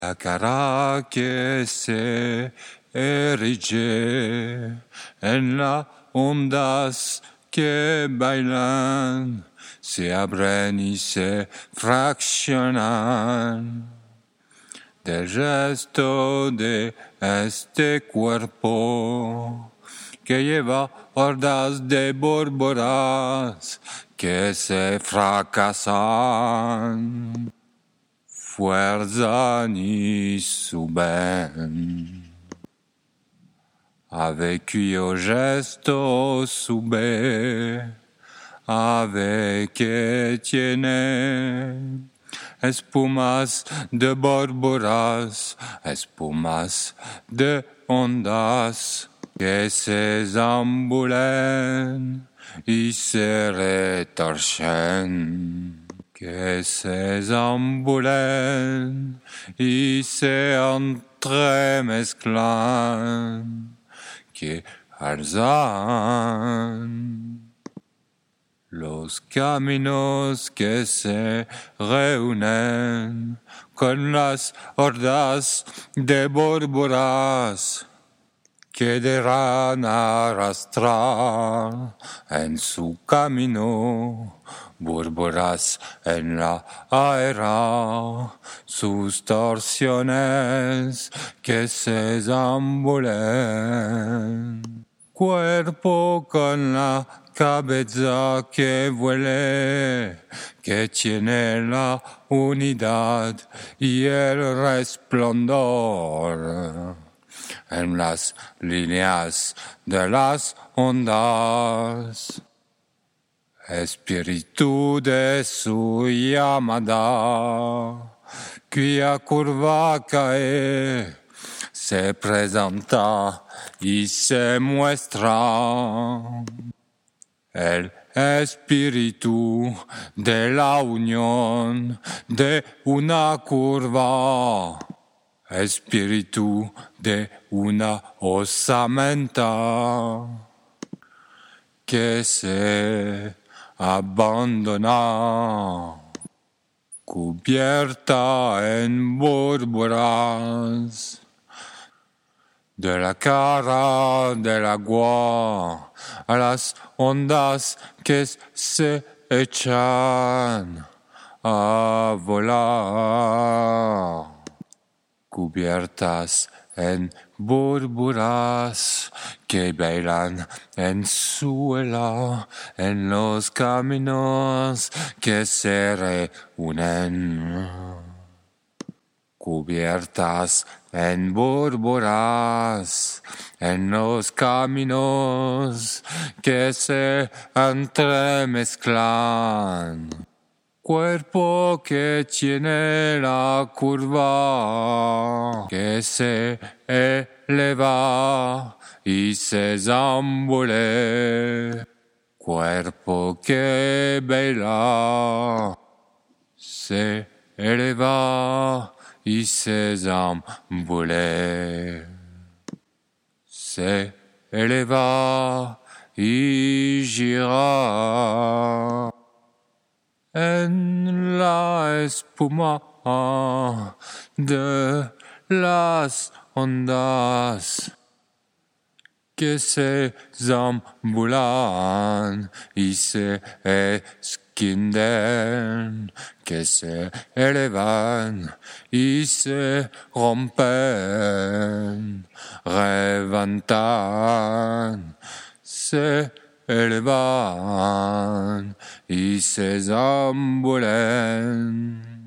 La cara que se erige en las ondas que bailan, se abren y se fraccionan. Del resto de este cuerpo que lleva hordas de bórboras que se fracasan, fuerzan y suben. Avec cuyo gesto sube, avec que tiene espumas de bórboras, espumas de ondas que se zambulen y se retorcen. Que se zambulen y se entremezclan, que alzan los caminos que se reúnen con las hordas de bórboras que deberán arrastrar en su camino bórboras en la aera, sus torsiones que se zambulen. Cuerpo con la cabeza que vuele, que tiene la unidad y el resplandor en las líneas de las ondas. Espíritu de su llamada, cuya curva cae, se presenta y se muestra. El espíritu de la unión de una curva, espíritu de una osamenta que se abandona, cubierta en bórboras, de la cara del agua a las ondas que se echan a volar, cubiertas en bórboras que bailan en suela en los caminos que se reúnen. Cubiertas en bórboras en los caminos que se entremezclan. Cuerpo que tiene la curva que se eleva y se zambule. Cuerpo que baila se eleva y se zambule. Se eleva y gira en la espuma de las ondas que se zambulan y se esquinden, que se elevan y se rompen, levantan, se elevan y se zambulen.